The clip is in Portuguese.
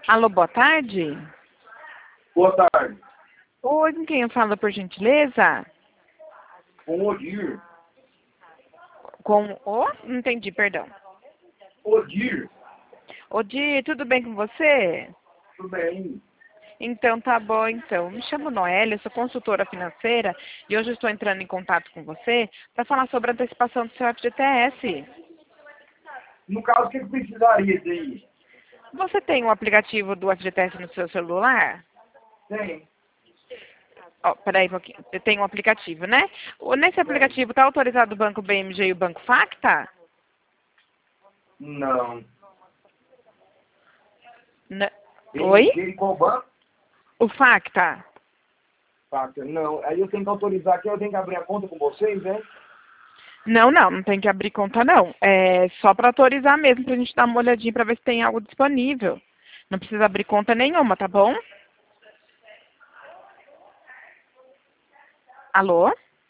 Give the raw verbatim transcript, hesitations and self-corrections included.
Alô, boa tarde. Boa tarde. Oi, com quem eu falo, por gentileza? Com Odir. Com o? Não entendi, perdão. Odir. Odi, tudo bem com você? Tudo bem? Então, tá bom, então. Me chamo Noélia, eu sou consultora financeira e hoje eu estou entrando em contato com você para falar sobre a antecipação do seu F G T S. No caso, o que, que precisaria daí? Você tem o aplicativo do F G T S no seu celular? Tem. Ó, peraí um pouquinho. Você tem um aplicativo, né? O- Nesse aplicativo está autorizado o Banco B M G e o Banco Facta? Não. N- Oi? B M G e qual banco? O Facta? Facta. Não. Aí eu tenho que autorizar aqui, eu tenho que abrir a conta com vocês, né? Não, não, não tem que abrir conta não. É só para autorizar mesmo, para a gente dar uma olhadinha para ver se tem algo disponível. Não precisa abrir conta nenhuma, tá bom? Alô?